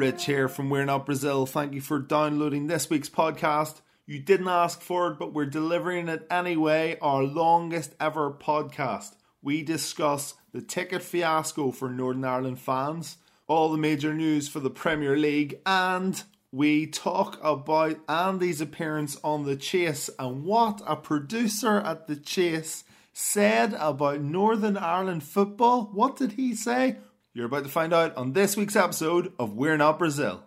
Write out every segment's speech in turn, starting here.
Rich here from We're Not Brazil. Thank you for downloading this week's podcast. You didn't ask for it, but we're delivering it anyway. Our longest ever podcast. We discuss the ticket fiasco for Northern Ireland fans, all the major news for the Premier League, and we talk about Andy's appearance on The Chase and what a producer at The Chase said about Northern Ireland football. What did he say? You're about to find out on this week's episode of We're Not Brazil.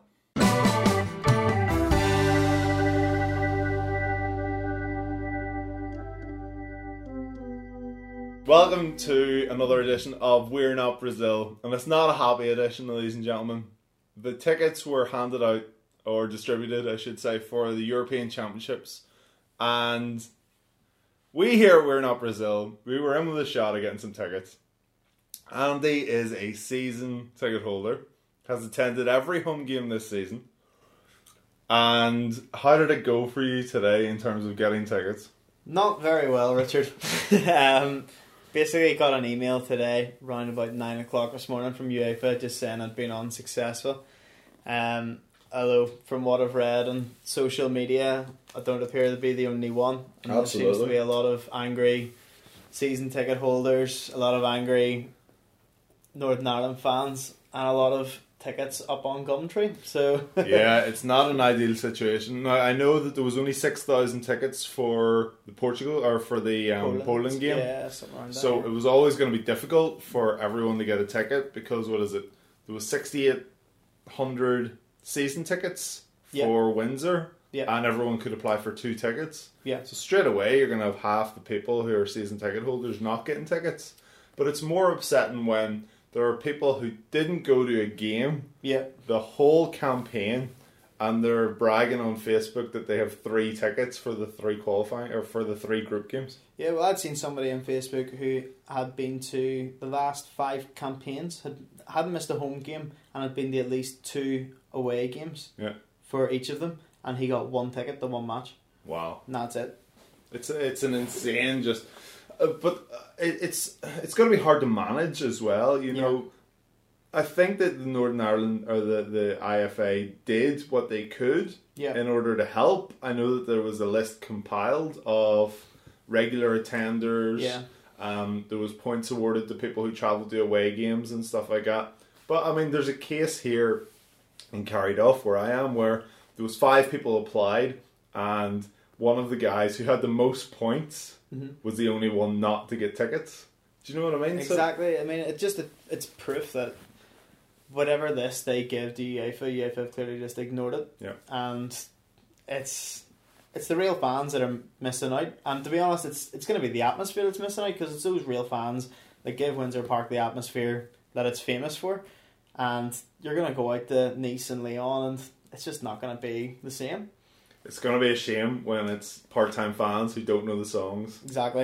Welcome to another edition of We're Not Brazil, and it's not a happy edition, ladies and gentlemen. The tickets were handed out, or distributed, I should say, for the European Championships, and we here at We're Not Brazil, we were in with a shot at getting some tickets. Andy is a season ticket holder, has attended every home game this season. And how did it go for you today in terms of getting tickets? Not very well, Richard. Basically got an email today around about 9 o'clock this morning from UEFA just saying I'd been unsuccessful. Although from what I've read on social media, I don't appear to be the only one. And there seems to be a lot of angry season ticket holders, a lot of angry Northern Ireland fans, and a lot of tickets up on Gumtree. So yeah, it's not an ideal situation. Now, I know that there was only 6,000 tickets for the Portugal or for the Poland game. Yeah, something around that. So it was always going to be difficult for everyone to get a ticket because what is it? There was 6,800 season tickets for Windsor. Yeah. And everyone could apply for 2 tickets. Yeah. So straight away you're going to have half the people who are season ticket holders not getting tickets. But it's more upsetting when there are people who didn't go to a game the whole campaign and they're bragging on Facebook that they have 3 tickets for the 3 qualifying or for the 3 group games. Yeah, well, I'd seen somebody on Facebook who had been to the last 5 campaigns, hadn't missed a home game and had been to at least 2 away games for each of them, and he got 1 ticket to 1 match. Wow. And that's it. It's an insane just... but it's going to be hard to manage as well, you know. I think that the Northern Ireland or the IFA did what they could in order to help. I know that there was a list compiled of regular attenders. There was points awarded to people who travelled to away games and stuff like that. But I mean, there's a case here in Carryduff where I am where there was 5 people applied and one of the guys who had the most points was the only one not to get tickets. Do you know what I mean? Exactly. I mean, it's proof that whatever list they give to UEFA have clearly just ignored it. Yeah. And it's the real fans that are missing out. And to be honest, it's going to be the atmosphere that's missing out because it's those real fans that give Windsor Park the atmosphere that it's famous for. And you're going to go out to Nice and Lyon and it's just not going to be the same. It's going to be a shame when it's part-time fans who don't know the songs. Exactly.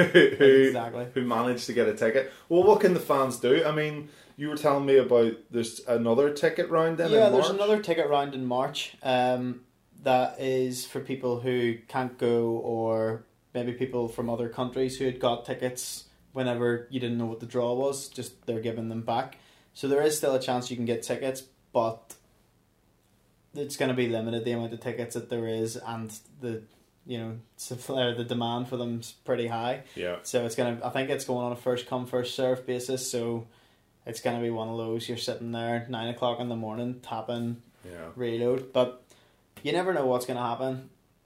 who manage to get a ticket. Well, what can the fans do? I mean, you were telling me about there's another ticket round then in March? Yeah, there's another ticket round in March that is for people who can't go or maybe people from other countries who had got tickets whenever you didn't know what the draw was. Just they're giving them back. So there is still a chance you can get tickets, but it's going to be limited, the amount of tickets that there is, and the demand for them's pretty high. Yeah. So I think it's going on a first come first serve basis. So it's going to be one of those you're sitting there 9 o'clock in the morning tapping reload, but you never know what's going to happen.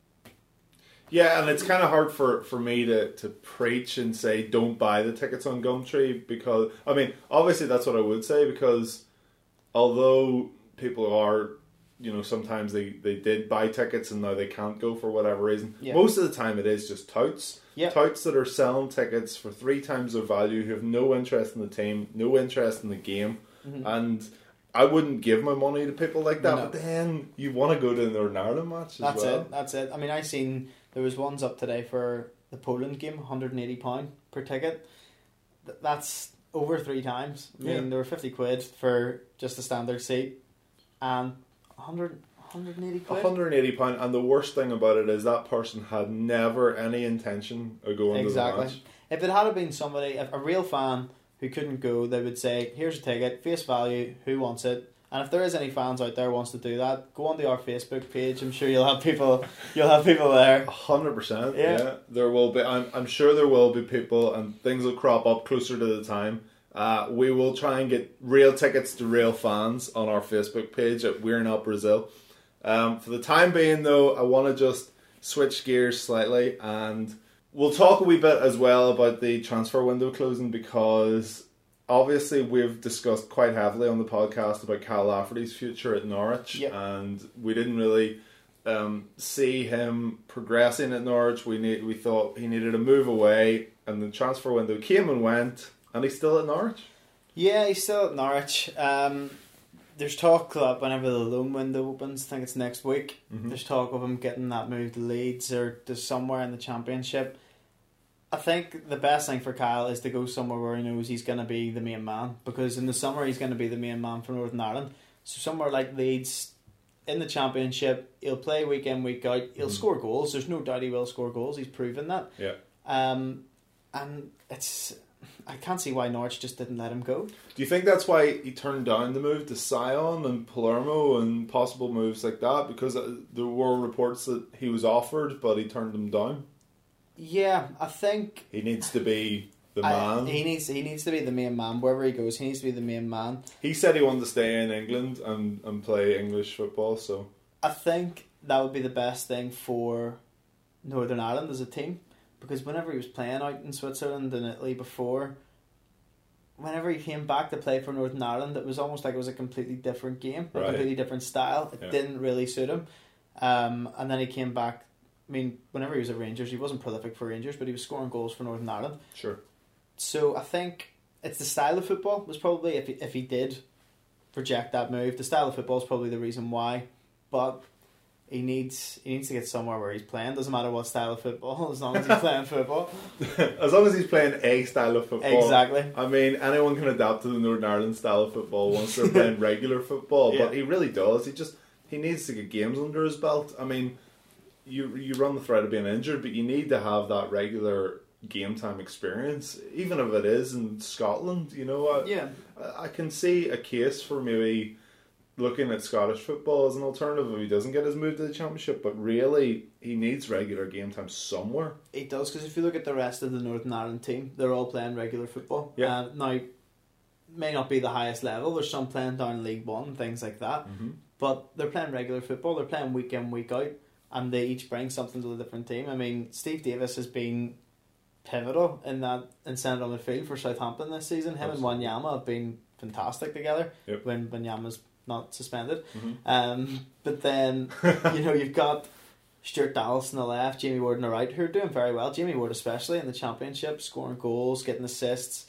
Yeah, and it's kind of hard for me to preach and say don't buy the tickets on Gumtree because I mean obviously that's what I would say because although people are. You know, sometimes they did buy tickets and now they can't go for whatever reason. Yeah. Most of the time it is just touts. Yeah. Touts that are selling tickets for 3 times their value who have no interest in the team, no interest in the game. Mm-hmm. And I wouldn't give my money to people like that. No. But then you want to go to the Northern Ireland match as well. That's it. I mean, I seen there was ones up today for the Poland game, £180 per ticket. That's over 3 times. I mean, there were 50 quid for just a standard seat and 180 quid. £180, and the worst thing about it is that person had never any intention of going to the match. If it had been somebody, a real fan who couldn't go, they would say, here's a ticket, face value, who wants it? And if there is any fans out there who wants to do that, go onto our Facebook page. I'm sure you'll have people there. 100%. Yeah. There will be. I'm sure there will be people, and things will crop up closer to the time. We will try and get real tickets to real fans on our Facebook page at We're Not Brazil. For the time being, though, I want to just switch gears slightly, and we'll talk a wee bit as well about the transfer window closing, because obviously we've discussed quite heavily on the podcast about Kyle Lafferty's future at Norwich, and we didn't really see him progressing at Norwich. We thought he needed a move away, and the transfer window came and went, and he's still at Norwich. Yeah, he's still at Norwich. There's talk that whenever the loan window opens, I think it's next week, there's talk of him getting that move to Leeds or to somewhere in the Championship. I think the best thing for Kyle is to go somewhere where he knows he's going to be the main man, because in the summer he's going to be the main man for Northern Ireland. So somewhere like Leeds in the Championship, he'll play week in, week out, he'll score goals. There's no doubt he will score goals. He's proven that. Yeah. And I can't see why Norwich just didn't let him go. Do you think that's why he turned down the move to Sion and Palermo and possible moves like that? Because there were reports that he was offered, but he turned them down. Yeah, I think he needs to be the man. He needs to be the main man wherever he goes. He needs to be the main man. He said he wanted to stay in England and play English football. So I think that would be the best thing for Northern Ireland as a team, because whenever he was playing out in Switzerland and Italy before, whenever he came back to play for Northern Ireland, it was almost like it was a completely different game, a completely different style. It didn't really suit him. And then he came back. I mean, whenever he was at Rangers, he wasn't prolific for Rangers, but he was scoring goals for Northern Ireland. Sure. So I think it's the style of football was probably, if he did reject that move, the style of football is probably the reason why. But he needs to get somewhere where he's playing. Doesn't matter what style of football, as long as he's playing football. As long as he's playing a style of football. Exactly. I mean, anyone can adapt to the Northern Ireland style of football once they're playing regular football. But he really does. He needs to get games under his belt. I mean, you run the threat of being injured, but you need to have that regular game time experience, even if it is in Scotland. You know, I can see a case for maybe looking at Scottish football as an alternative if he doesn't get his move to the Championship, but really he needs regular game time somewhere. He does, because if you look at the rest of the Northern Ireland team, they're all playing regular football. Yeah. Now, may not be the highest level. There's some playing down League One, things like that, but they're playing regular football. They're playing week in, week out, and they each bring something to the different team. I mean, Steve Davis has been pivotal in centre on the field for Southampton this season. Him and Wanyama have been fantastic together when Wanyama's not suspended. But then you've got Stuart Dallas on the left, Jamie Ward on the right, who are doing very well. Jamie Ward especially in the Championship, scoring goals, getting assists.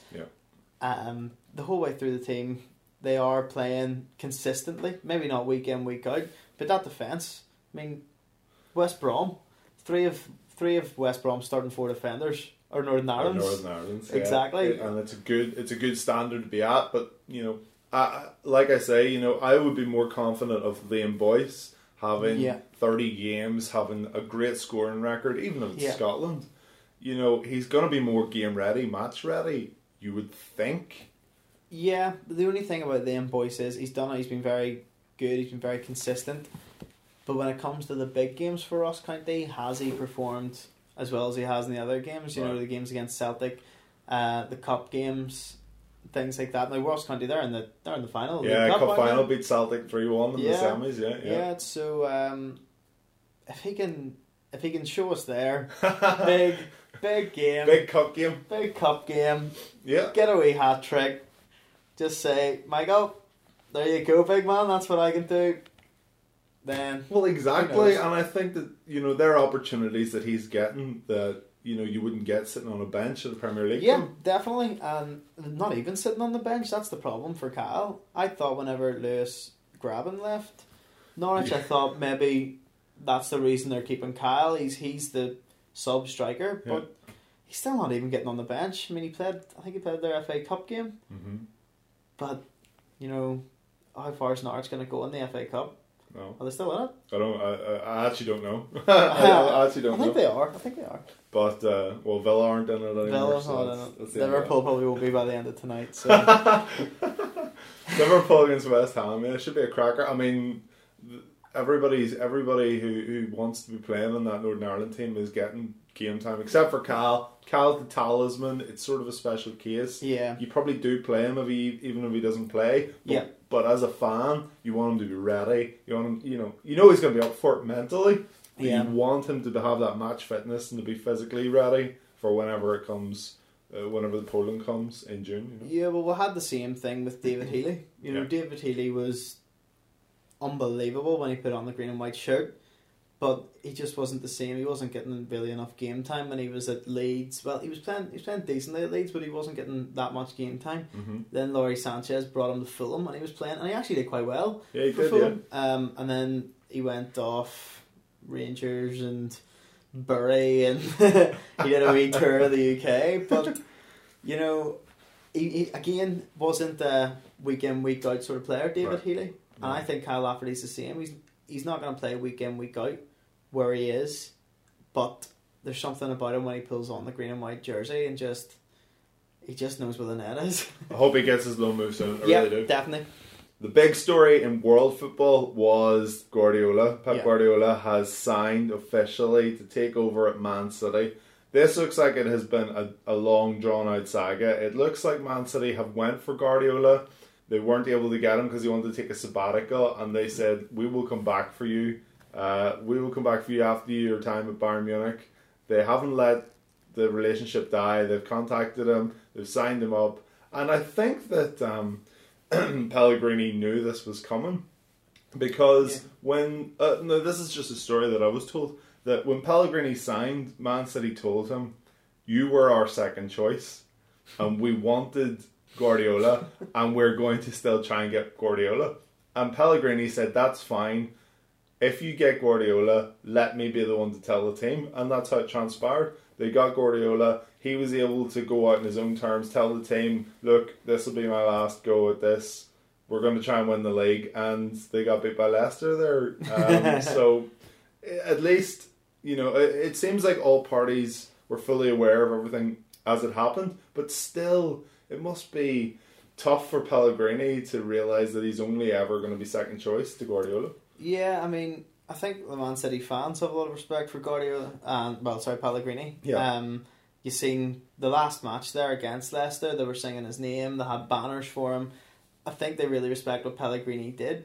The whole way through the team, they are playing consistently. Maybe not week in, week out, but that defence. I mean, West Brom, three of West Brom's starting 4 defenders are Northern Ireland's. Northern Ireland's, exactly. And it's a good standard to be at. But like I say, I would be more confident of Liam Boyce having 30 games, having a great scoring record, even if it's Scotland. He's going to be more game ready, match ready, you would think. Yeah, the only thing about Liam Boyce is he's done it. He's been very good. He's been very consistent. But when it comes to the big games for Ross County, has he performed as well as he has in the other games? The games against Celtic, the cup games, things like that. Now Ross County, they're in the final. Yeah, cup final, beat Celtic 3-1 in the semis. Yeah. So if he can show us there, big game, big cup game. Yeah, get a wee hat trick. Just say, Michael, there you go, big man. That's what I can do. Then exactly, and I think that there are opportunities that he's getting that you wouldn't get sitting on a bench at the Premier League. Yeah, definitely, and not even sitting on the bench. That's the problem for Kyle. I thought whenever Lewis Graben left Norwich, I thought maybe that's the reason they're keeping Kyle. He's the sub striker, but he's still not even getting on the bench. I mean, I think he played their FA Cup game, but how far is Norwich going to go in the FA Cup? No. Are they still in it? I actually don't know. I actually don't know. I think they are. But Villa aren't in it anymore. Villa's not in it. Liverpool probably will be by the end of tonight. So. Liverpool against West Ham. Yeah, it should be a cracker. I mean, everybody who wants to be playing on that Northern Ireland team is getting game time, except for Cal. Cal's the talisman. It's sort of a special case. Yeah. You probably do play him even if he doesn't play. But as a fan, you want him to be ready. You want him, you know he's going to be up for it mentally. But you want him to have that match fitness and to be physically ready for whenever it comes. Whenever the Poland comes in June. Yeah, well, we had the same thing with David Healy. David Healy was unbelievable when he put on the green and white shirt, but he just wasn't the same. He wasn't getting really enough game time when he was at Leeds. Well, he was playing decently at Leeds, but he wasn't getting that much game time. Mm-hmm. Then Laurie Sanchez brought him to Fulham, and he was playing, and he actually did quite well. Yeah, he for did. Fulham. Yeah. And then he went off Rangers and Bury, and he did a wee tour of the UK, but he again wasn't a week in week out sort of player, David Healy, and I think Kyle Lafferty's the same. He's not going to play week in week out where he is, but there's something about him when he pulls on the green and white jersey and he just knows where the net is. I hope he gets his low move soon. I really do. Definitely. The big story in world football was Guardiola. Pep Guardiola has signed officially to take over at Man City. This looks like it has been a long drawn out saga. It looks like Man City have went for Guardiola. They weren't able to get him because he wanted to take a sabbatical, and they said, we will come back for you. We will come back for you after your time at Bayern Munich. They haven't let the relationship die. They've contacted him. They've signed him up. And I think that Pellegrini knew this was coming, because when no, this is just a story that I was told, that when Pellegrini signed, Man City told him, you were our second choice and we wanted Guardiola and we're going to still try and get Guardiola. And Pellegrini said, that's fine, if you get Guardiola, let me be the one to tell the team. And that's how it transpired. They got Guardiola. He was able to go out in his own terms, tell the team, look, this will be my last go at this. We're going to try and win the league. And they got beat by Leicester there. So at least, it seems like all parties were fully aware of everything as it happened. But still, it must be tough for Pellegrini to realise that he's only ever going to be second choice to Guardiola. Yeah, I mean, I think the Man City fans have a lot of respect for Guardiola and, Pellegrini. Yeah. You seen the last match there against Leicester, they were singing his name, they had banners for him. I think they really respect what Pellegrini did.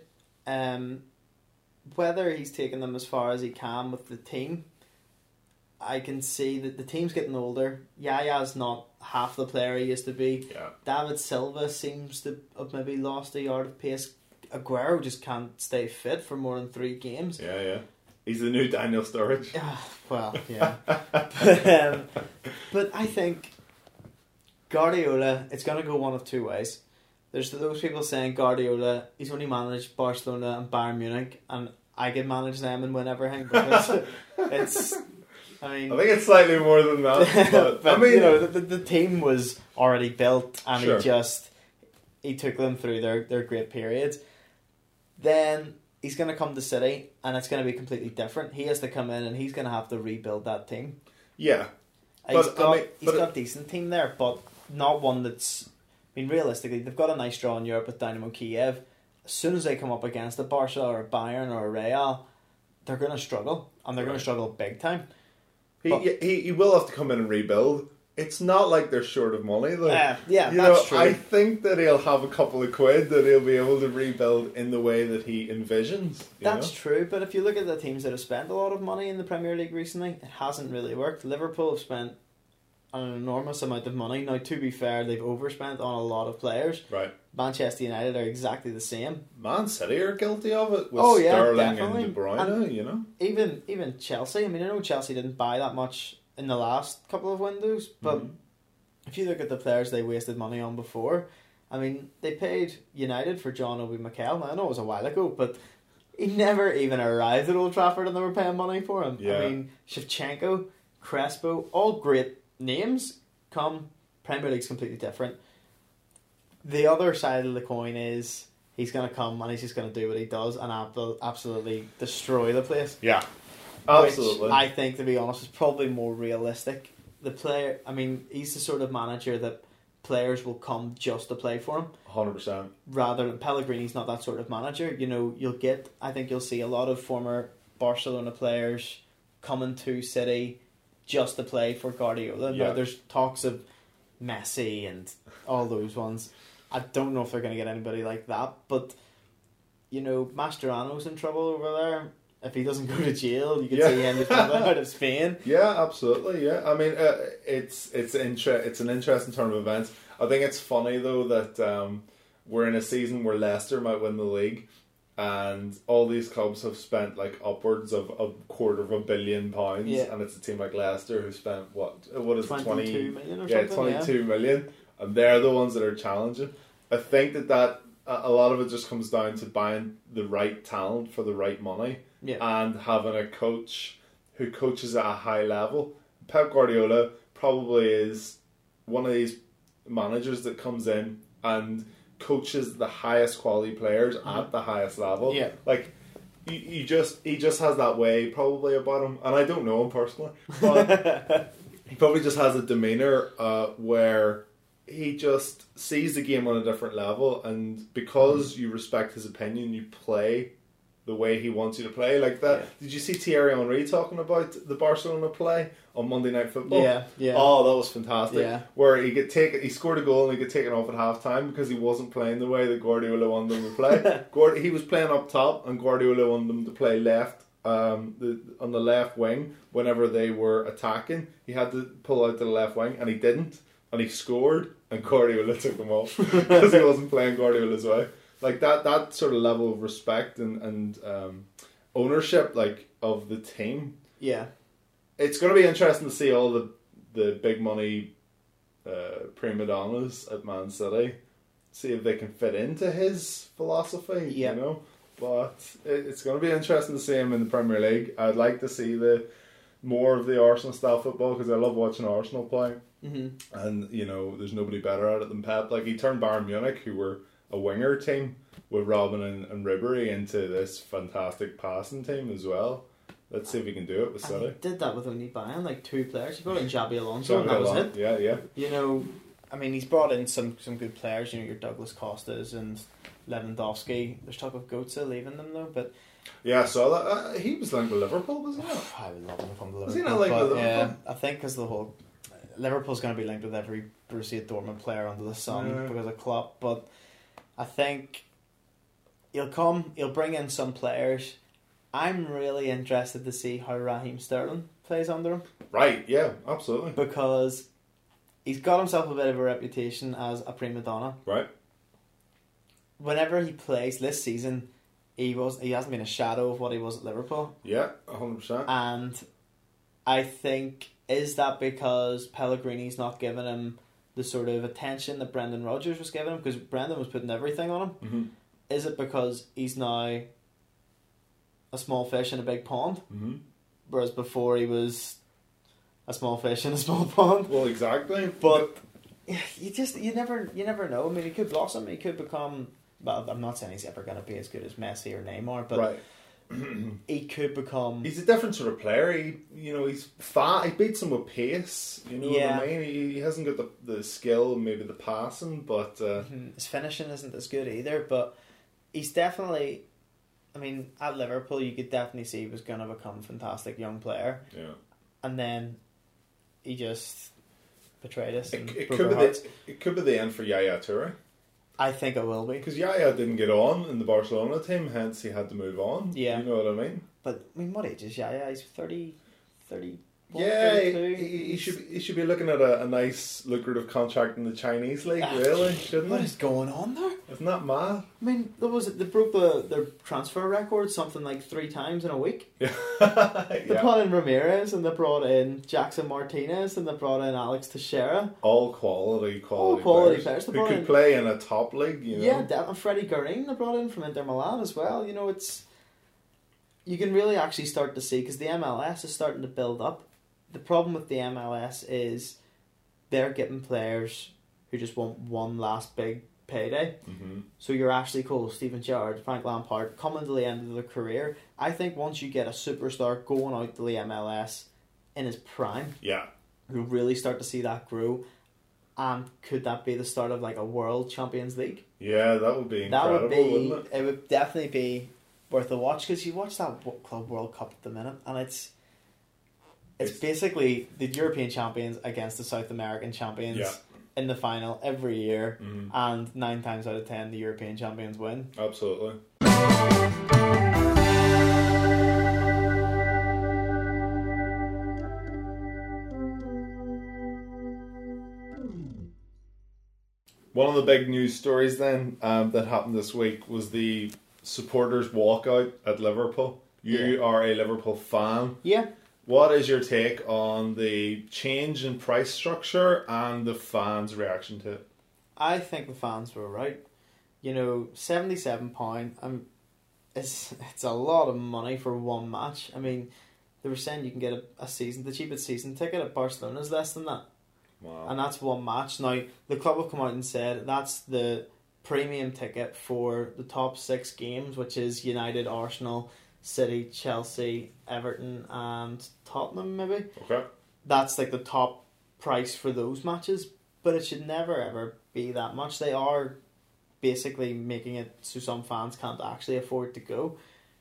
Whether he's taken them as far as he can with the team, I can see that the team's getting older. Yaya's not half the player he used to be. Yeah. David Silva seems to have maybe lost a yard of pace. Aguero just can't stay fit for more than 3 games. Yeah. He's the new Daniel Sturridge. Well, yeah. But I think Guardiola, it's going to go one of 2 ways. There's those people saying Guardiola, he's only managed Barcelona and Bayern Munich, and I can manage them and win everything, because it's... I think it's slightly more than that. But I mean, the team was already built, and he took them through their great periods. Then he's going to come to City, and it's going to be completely different. He has to come in, and he's going to have to rebuild that team. Yeah, He's got a decent team there, but not one that's... I mean, realistically, they've got a nice draw in Europe with Dynamo Kiev. As soon as they come up against a Barca or a Bayern or a Real, they're going to struggle, and they're going to struggle big time. He will have to come in and rebuild. It's not like they're short of money, though. That's true. I think that he'll have a couple of quid that he'll be able to rebuild in the way that he envisions. That's true, but if you look at the teams that have spent a lot of money in the Premier League recently, it hasn't really worked. Liverpool have spent an enormous amount of money. Now, to be fair, they've overspent on a lot of players. Right. Manchester United are exactly the same. Man City are guilty of it with Sterling definitely. and De Bruyne, Even Chelsea. I mean, I know Chelsea didn't buy that much in the last couple of windows, but if you look at the players they wasted money on before, I mean, they paid United for John Obi Mikel. Now, I know it was a while ago, but he never even arrived at Old Trafford and they were paying money for him. Yeah. I mean, Shevchenko, Crespo, all great names. Premier League's completely different. The other side of the coin is he's going to come and he's just going to do what he does and absolutely destroy the place. Yeah, absolutely. Which I think, to be honest, is probably more realistic. The player, I mean, he's the sort of manager that players will come just to play for him. 100%. Rather than Pellegrini's not that sort of manager. You know, I think you'll see a lot of former Barcelona players coming to City just to play for Guardiola. Yeah. Now, there's talks of Messi and all those ones. I don't know if they're going to get anybody like that, but you know, Mascherano's in trouble over there. If he doesn't go to jail, you can see him just out of Spain. Yeah, absolutely. Yeah, I mean, it's an interesting turn of events. I think it's funny though that we're in a season where Leicester might win the league, and all these clubs have spent like upwards of £250 million, and it's a team like Leicester who spent what is it, 22 million or yeah, something? 22 million, and they're the ones that are challenging. I think that a lot of it just comes down to buying the right talent for the right money, and having a coach who coaches at a high level. Pep Guardiola probably is one of these managers that comes in and coaches the highest quality players at the highest level. Yeah. Like he just has that way probably about him, and I don't know him personally, but he probably just has a demeanour where he just sees the game on a different level, and because you respect his opinion, you play the way he wants you to play. Like that. Yeah. Did you see Thierry Henry talking about the Barcelona play on Monday Night Football? Yeah. Oh, that was fantastic. Yeah. Where he scored a goal and he got taken off at half time because he wasn't playing the way that Guardiola wanted him to play. He was playing up top, and Guardiola wanted him to play left. On the left wing, whenever they were attacking, he had to pull out to the left wing, and he didn't, and he scored, and Guardiola took him off because he wasn't playing Guardiola's way. Like that sort of level of respect and ownership, like, of the team. Yeah, it's going to be interesting to see all the big money prima donnas at Man City, see if they can fit into his philosophy. Yeah. You know. But it's going to be interesting to see him in the Premier League. I'd like to see more of the Arsenal style football, because I love watching Arsenal play. Mm-hmm. And you know, there's nobody better at it than Pep. Like, he turned Bayern Munich, who were a winger team with Robin and Ribéry, into this fantastic passing team as well. Let's see if he can do it with City. He did that with only Bayern, like 2 players. He brought in Xabi Alonso, and that was it. Yeah. You know, I mean, he's brought in some good players. You know, your Douglas Costas and Lewandowski. There's talk of Götze leaving them though, but yeah, so he was linked with Liverpool, wasn't he? I would love him to come to Liverpool. Was he not linked with Liverpool? Yeah, I think because the whole Liverpool's going to be linked with every Borussia Dortmund player under the sun because of Klopp. But I think he'll bring in some players. I'm really interested to see how Raheem Sterling plays under him. Right? Yeah, absolutely. Because he's got himself a bit of a reputation as a prima donna. Right. Whenever he plays this season, he hasn't been a shadow of what he was at Liverpool. Yeah, 100%. And I think, is that because Pellegrini's not giving him the sort of attention that Brendan Rodgers was giving him? Because Brendan was putting everything on him. Mm-hmm. Is it because he's now a small fish in a big pond? Mm-hmm. Whereas before he was a small fish in a small pond? Well, exactly. But you never know. I mean, he could blossom. He could become... Well, I'm not saying he's ever going to be as good as Messi or Neymar, but right. He could become... He's a different sort of player. He's fast. He beats him with pace. You know what I mean? He hasn't got the skill, maybe the passing, but... his finishing isn't as good either, but he's definitely... I mean, at Liverpool, you could definitely see he was going to become a fantastic young player. Yeah. And then he just betrayed us. It could be the end for Yaya Toure. I think it will be. Because Yaya didn't get on in the Barcelona team, hence he had to move on. Yeah. You know what I mean? But, I mean, what age is Yaya? He's 30... Yeah, he should be looking at a nice, lucrative contract in the Chinese league, really, shouldn't he? What is going on there? Isn't that mad? I mean, they broke their transfer record something like 3 times in a week. Yeah. They brought in Ramirez, and they brought in Jackson Martinez, and they brought in Alex Teixeira. All quality players. Who could play in a top league, you know? Yeah, and Freddie Guerin they brought in from Inter Milan as well. You know, you can really actually start to see, because the MLS is starting to build up. The problem with the MLS is they're getting players who just want one last big payday. Mm-hmm. So you're Ashley Cole, Steven Gerrard, Frank Lampard coming to the end of their career. I think once you get a superstar going out to the MLS in his prime, yeah, you'll really start to see that grow. And could that be the start of like a World Champions League? Yeah, that would be incredible, That would be. wouldn't it? It would definitely be worth a watch, because you watch that Club World Cup at the minute, and it's basically the European champions against the South American champions in the final every year, and 9 times out of 10 the European champions win. Absolutely. One of the big news stories then that happened this week was the supporters' walkout at Liverpool. You are a Liverpool fan. Yeah. What is your take on the change in price structure and the fans' reaction to it? I think the fans were right. You know, £77. It's a lot of money for one match. I mean, they were saying you can get a season. The cheapest season ticket at Barcelona is less than that. Wow. And that's one match. Now, the club have come out and said that's the premium ticket for the top 6 games, which is United, Arsenal, City, Chelsea, Everton and Tottenham, maybe. Okay. That's like the top price for those matches, but it should never ever be that much. They are basically making it so some fans can't actually afford to go.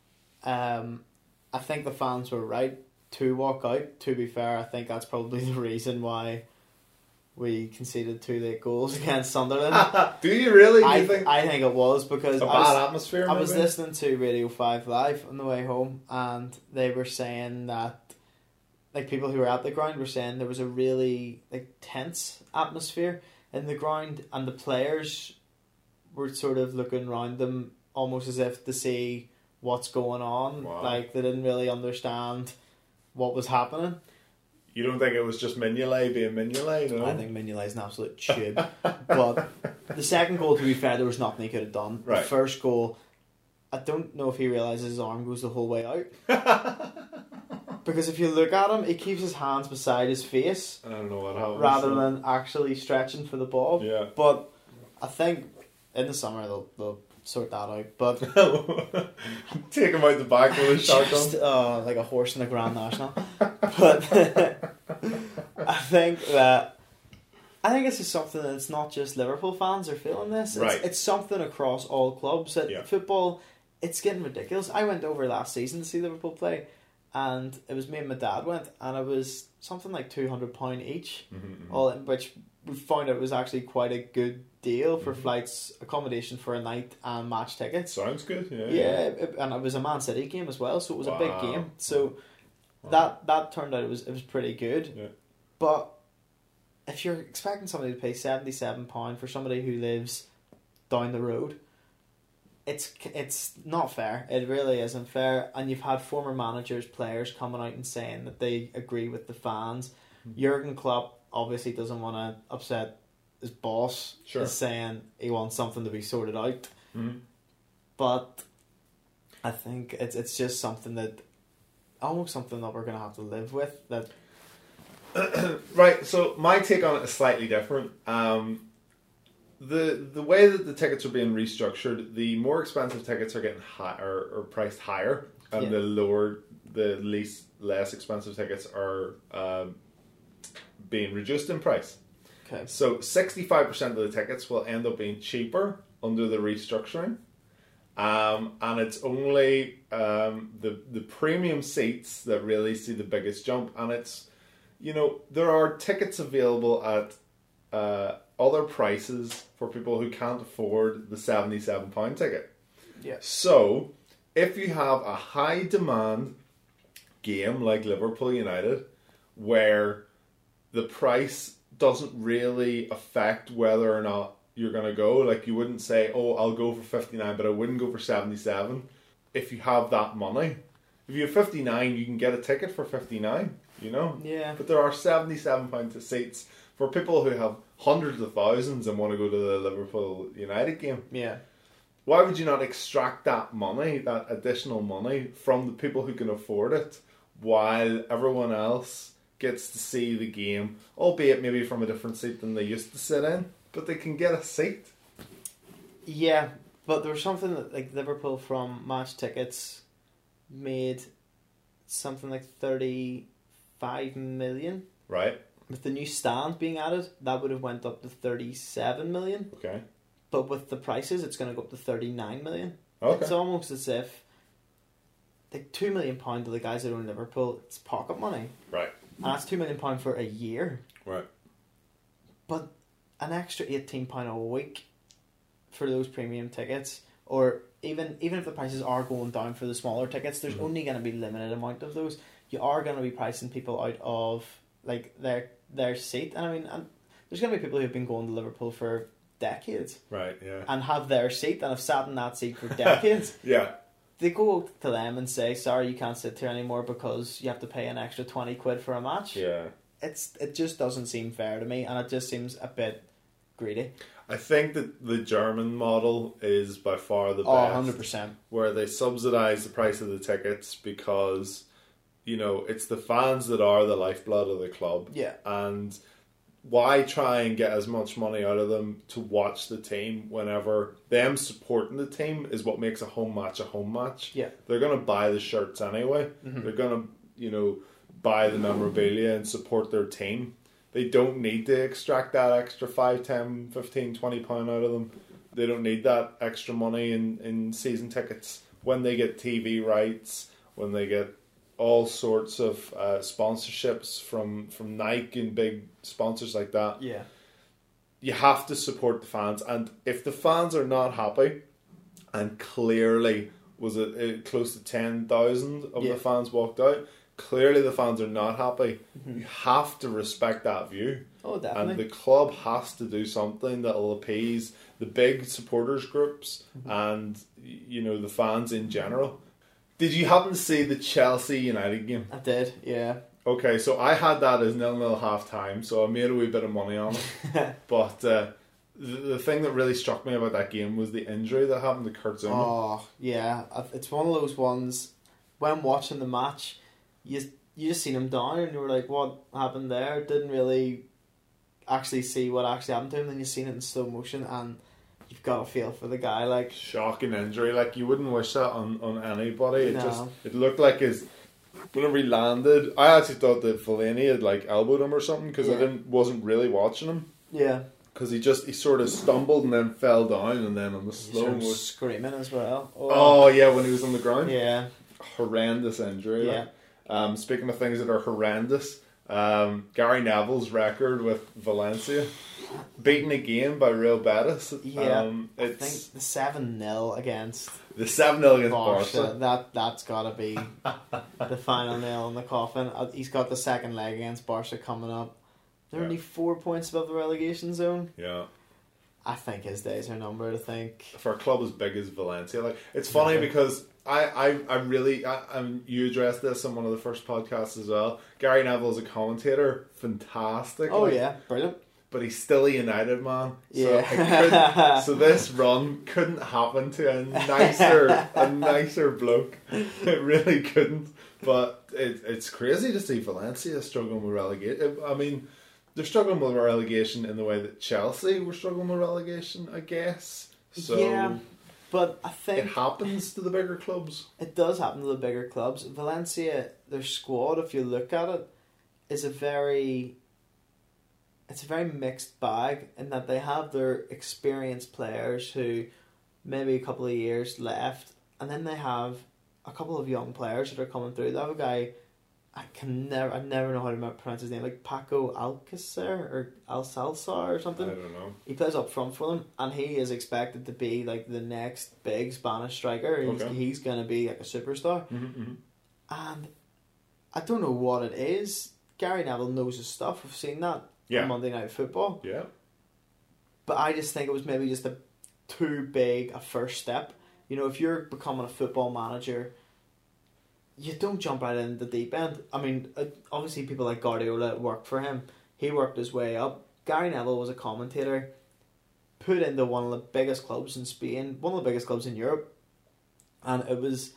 I think the fans were right to walk out. To be fair, I think that's probably the reason why we conceded 2 late goals against Sunderland. Do you really? I think it was, because a bad atmosphere. I was listening to Radio 5 Live on the way home, and they were saying that, like, people who were at the ground were saying there was a really like tense atmosphere in the ground, and the players were sort of looking around them almost as if to see what's going on. Wow. Like, they didn't really understand what was happening. You don't think it was just Mignolet being Mignolet, no? I think Mignolet's an absolute tube. But the second goal, to be fair, there was nothing he could have done. Right. The first goal, I don't know if he realises his arm goes the whole way out. Because if you look at him, he keeps his hands beside his face. I don't know what happened. Rather than actually stretching for the ball. Yeah. But I think in the summer they'll sort that out. But take him out the back with a shotgun. like a horse in the Grand National. But I think it's just something that's not just Liverpool fans are feeling this. It's something across all clubs. Football, it's getting ridiculous. I went over last season to see Liverpool play, and it was me and my dad went, and it was something like £200 each, all in, which we found out was actually quite a good deal for flights, accommodation for a night, and match tickets. Sounds good. And it was a Man City game as well, so it was a big game. So that turned out it was pretty good. Yeah. But if you're expecting somebody to pay £77 for somebody who lives down the road, it's not fair. It really isn't fair. And you've had former managers, players coming out and saying that they agree with the fans. Jurgen Klopp obviously doesn't want to upset his boss. Sure. Is saying he wants something to be sorted out. But I think it's just something that almost something that we're going to have to live with. That Right, so my take on it is slightly different. The way that the tickets are being restructured, the more expensive tickets are getting higher or priced higher, and the less expensive tickets are being reduced in price. okay. So 65% of the tickets will end up being cheaper under the restructuring. And it's only the premium seats that really see the biggest jump. And it's, there are tickets available at other prices for people who can't afford the £77 ticket. Yeah. So if you have a high demand game like Liverpool United, where the price doesn't really affect whether or not you're going to go, like you wouldn't say, oh, I'll go for 59 but I wouldn't go for 77. If you have that money, if you have 59 you can get a ticket for 59, Yeah. but there are £77 seats for people who have hundreds of thousands and want to go to the Liverpool United game. Yeah. Why would you not extract that money, that additional money, from the people who can afford it, while everyone else gets to see the game, albeit maybe from a different seat than they used to sit in, but they can get a seat? Yeah, but there was something that, like, Liverpool from match tickets made something like 35 million. Right. With the new stand being added, that would have went up to 37 million. Okay. But with the prices, it's going to go up to 39 million. Okay. It's almost as if like £2 million to the guys that own Liverpool, it's pocket money. Right. And that's £2 million for a year. Right. But an extra £18 a week for those premium tickets, or even if the prices are going down for the smaller tickets, there's only going to be limited amount of those. You are going to be pricing people out of like their seat, and I mean, and there's going to be people who've been going to Liverpool for decades, Right. Yeah. and have their seat and have sat in that seat for decades. Yeah. They go to them and say, "Sorry, you can't sit here anymore because you have to pay an extra £20 for a match." Yeah. It just doesn't seem fair to me, and it just seems a bit greedy. I think that the German model is by far the best. 100%. Where they subsidise the price of the tickets because, you know, it's the fans that are the lifeblood of the club. Yeah. And why try and get as much money out of them to watch the team whenever them supporting the team is what makes a home match a home match? Yeah. They're going to buy the shirts anyway. Mm-hmm. They're going to, you know, buy the memorabilia and support their team. They don't need to extract that extra 5, 10, 15, 20 pound out of them. They don't need that extra money in season tickets. When they get TV rights, when they get all sorts of sponsorships from Nike and big sponsors like that, Yeah. you have to support the fans. And if the fans are not happy, and clearly was it close to 10,000 of the fans walked out, clearly the fans are not happy. Mm-hmm. You have to respect that view. Oh, definitely. And the club has to do something that will appease the big supporters groups and, you know, the fans in general. Did you happen to see the Chelsea United game? I did, yeah. Okay, so I had that as 0-0 half time, so I made a wee bit of money on it. But the thing that really struck me about that game was the injury that happened to Kurt Zouma. Oh, yeah. It's one of those ones, when watching the match, you just seen him down and you were like, what happened there? Didn't really actually see what actually happened to him. Then you seen it in slow motion and you've got to feel for the guy. Like, shocking injury. Like, you wouldn't wish that on anybody. No. It looked like whenever he landed, I actually thought that Fellaini had like elbowed him or something because I wasn't really watching him. Yeah. Because he sort of stumbled and then fell down and then on the slow motion screaming as well. Oh yeah, when he was on the ground. Yeah. Horrendous injury. Yeah. Speaking of things that are horrendous, Gary Neville's record with Valencia, beaten again by Real Betis. Yeah, I it's think the 7-0 against the 7-0 against Barca. That's got to be the final nail in the coffin. He's got the second leg against Barca coming up. They're only 4 points above the relegation zone. Yeah. I think his days are numbered. I think for a club as big as Valencia, like it's funny because I really you addressed this on one of the first podcasts as well. Gary Neville is a commentator, fantastic. Oh yeah, brilliant. But he's still a United man. Yeah. So this run couldn't happen to a nicer bloke. It really couldn't. But it's crazy to see Valencia struggling with relegation. I mean, they're struggling with relegation in the way that Chelsea were struggling with relegation, I guess. So yeah, but I think it happens to the bigger clubs. It does happen to the bigger clubs. Valencia, their squad, if you look at it, is a very mixed bag in that they have their experienced players who maybe a couple of years left, and then they have a couple of young players that are coming through. They have a guy, I never know how to pronounce his name, like Paco Alcácer or Alcalzar or something. I don't know. He plays up front for them, and he is expected to be like the next big Spanish striker. He's going to be like a superstar. Mm-hmm. And I don't know what it is. Gary Neville knows his stuff. We've seen that on Monday Night Football. Yeah. But I just think it was maybe just too big a first step. You know, if you're becoming a football manager, you don't jump right in the deep end. I mean, obviously people like Guardiola worked for him. He worked his way up. Gary Neville was a commentator, put into one of the biggest clubs in Spain, one of the biggest clubs in Europe. And it was...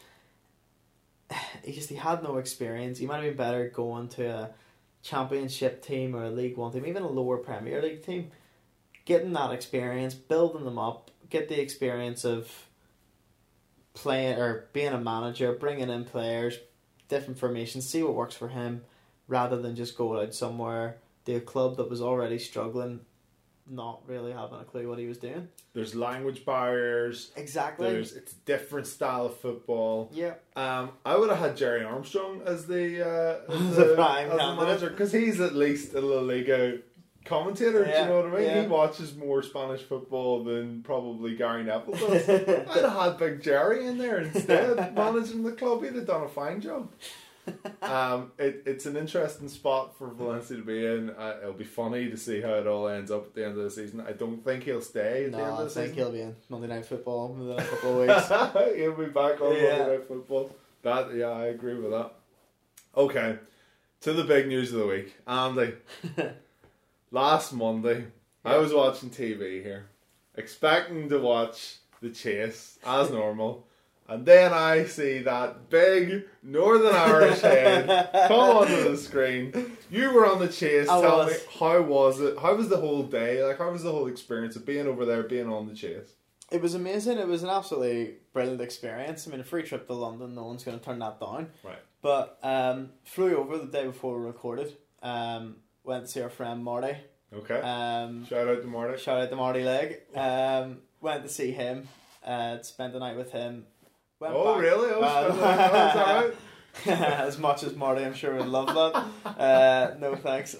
He had no experience. He might have been better going to a Championship team or a League One team, even a lower Premier League team. Getting that experience, building them up, get the experience of playing or being a manager, bringing in players, different formations, see what works for him, rather than just go out somewhere to a club that was already struggling, not really having a clue what he was doing. There's language barriers. Exactly. It's a different style of football. Yeah. I would have had Jerry Armstrong as the prime as the manager, because he's at least a La Liga commentator. Do you know what I mean? Yeah. He watches more Spanish football than probably Gary Neville does. I'd have had Big Jerry in there instead, managing the club. He'd have done a fine job. It's an interesting spot for Valencia to be in. It'll be funny to see how it all ends up at the end of the season. I don't think he'll stay at the end of the season. I think he'll be in Monday Night Football within a couple of weeks. He'll be back on Monday Night Football. I agree with that. Okay, to the big news of the week. Andy, last Monday, I was watching TV here, expecting to watch The Chase, as normal. And then I see that big Northern Irish head come onto the screen. You were on The Chase. Tell me, how was it? How was the whole day? Like, how was the whole experience of being over there, being on The Chase? It was amazing. It was an absolutely brilliant experience. I mean, a free trip to London, no one's going to turn that down. Right. But flew over the day before we recorded. Went to see our friend Marty. Okay. Shout out to Marty. Shout out to Marty Legg. Went to see him. Spent the night with him. Went back. Really? That's alright. As much as Marty, I'm sure, would love that. No thanks.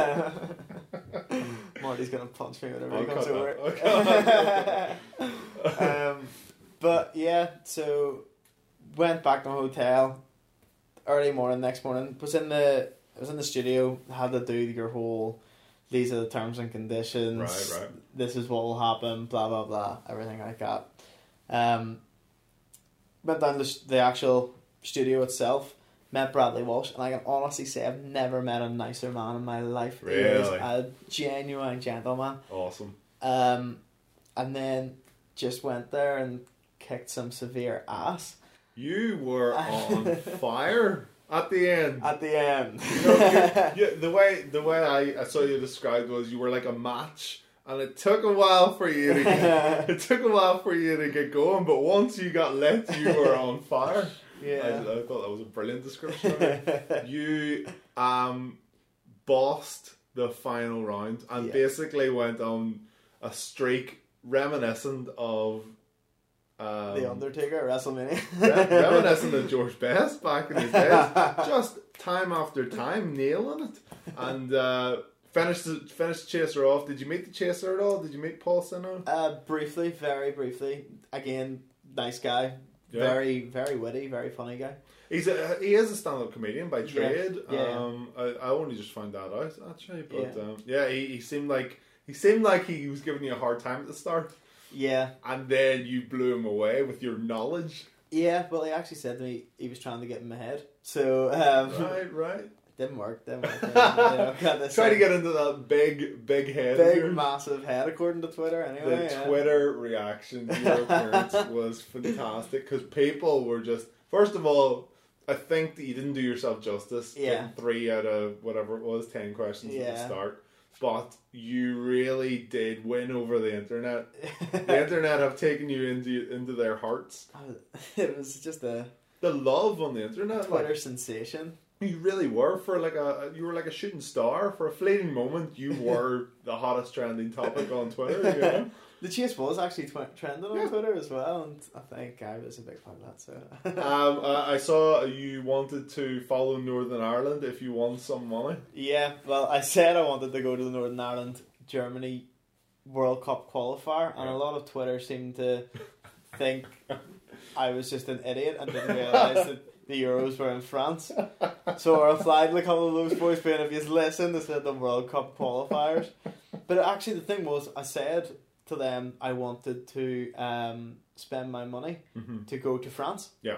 Marty's going to punch me whenever he comes over. But yeah, so went back to the hotel early morning, next morning. Was in the studio, had to do your whole, these are the terms and conditions. Right. This is what will happen, blah, blah, blah, everything like that. Went down to the actual studio itself, met Bradley Walsh, and I can honestly say I've never met a nicer man in my life. Really? He is a genuine gentleman. Awesome. And then just went there and kicked some severe ass. You were on fire at the end. At the end. The way I saw you described was you were like a match. And it took a while for you to get going, but once you got lit, you were on fire. Yeah, I thought that was a brilliant description of it. You bossed the final round and basically went on a streak reminiscent of The Undertaker at WrestleMania. Reminiscent of George Best back in his days. Just time after time nailing it. And Finished the chaser off. Did you meet the chaser at all? Did you meet Paul Sino? Briefly, very briefly. Again, nice guy. Yeah. Very, very witty, very funny guy. He is a stand-up comedian by trade. Yeah. I only just found that out actually, but he seemed like he was giving you a hard time at the start. Yeah. And then you blew him away with your knowledge. Yeah, well, he actually said to me he was trying to get in my head. So right. Didn't work. Try to get into that big head. Big, massive head, according to Twitter, anyway. The Twitter reaction to your appearance was fantastic, because people were just... First of all, I think that you didn't do yourself justice. Yeah. 3 out of whatever it was, 10 questions at the start. But you really did win over the internet. The internet have taken you into their hearts. It was just the love on the internet. Twitter sensation. You really were you were like a shooting star for a fleeting moment. You were the hottest trending topic on Twitter. You know? The Chase was actually trending on Twitter as well, and I think I was a big part of that. So I saw you wanted to follow Northern Ireland if you won some money. Yeah, well, I said I wanted to go to the Northern Ireland Germany World Cup qualifier, and a lot of Twitter seemed to think I was just an idiot and didn't realise that the Euros were in France. So I replied to a couple of those boys being, if you listen, they said the World Cup qualifiers. But actually the thing was, I said to them I wanted to spend my money to go to France. Yeah.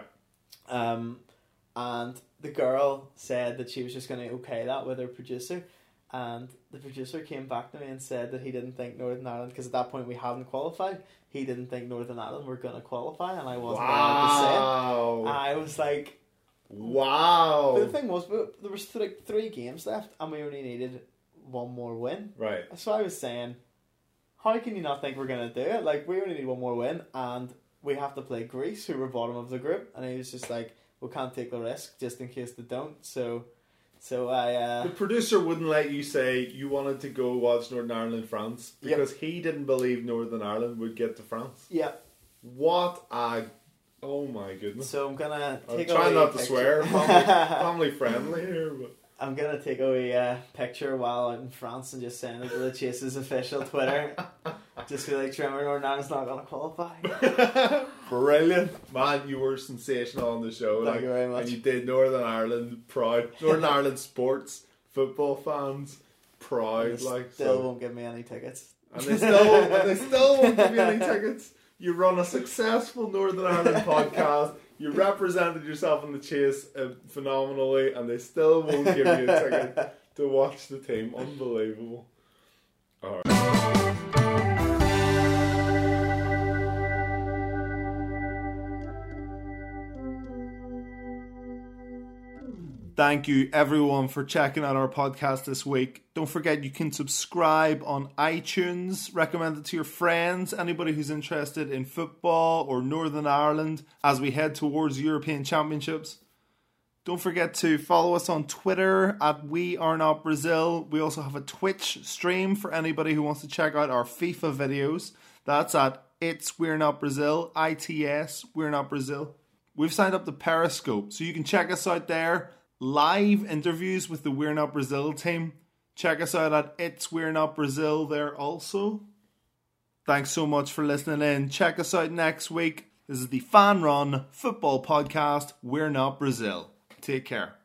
And the girl said that she was just going to okay that with her producer. And the producer came back to me and said that he didn't think Northern Ireland, because at that point we hadn't qualified, he didn't think Northern Ireland were going to qualify, and I wasn't allowed to say it. And I was like, wow. But the thing was, there was 3 games left, and we only needed 1 more win. Right. So I was saying, how can you not think we're going to do it? Like, we only need 1 more win, and we have to play Greece, who were bottom of the group. And he was just like, we can't take the risk just in case they don't. So So The producer wouldn't let you say you wanted to go watch Northern Ireland France because he didn't believe Northern Ireland would get to France. Yeah. What a... Oh my goodness. So I'm gonna take I'll try not to swear. Family friendly here, but... I'm gonna take a wee picture while out in France and just send it to the Chase's official Twitter. Just be like, Trevor Northern Ireland's not gonna qualify. Brilliant. Man, you were sensational on the show. Thank you very much. And you did Northern Ireland proud. Northern Ireland sports, football fans proud. They still won't give me any tickets. And they still won't give you any tickets. You run a successful Northern Ireland podcast. You represented yourself in the Chase phenomenally, and they still won't give you a ticket to watch the team. Unbelievable. All right. Thank you everyone for checking out our podcast this week. Don't forget you can subscribe on iTunes, recommend it to your friends, anybody who's interested in football or Northern Ireland as we head towards European Championships. Don't forget to follow us on Twitter at We Are Not Brazil. We also have a Twitch stream for anybody who wants to check out our FIFA videos. That's at It's We're Not Brazil, ITS We're Not Brazil. We've signed up to Periscope, so you can check us out there. Live interviews with the We're Not Brazil team. Check us out at It's We're Not Brazil there also. Thanks so much for listening in. Check us out next week. This is the fan run football podcast, We're Not Brazil. Take care.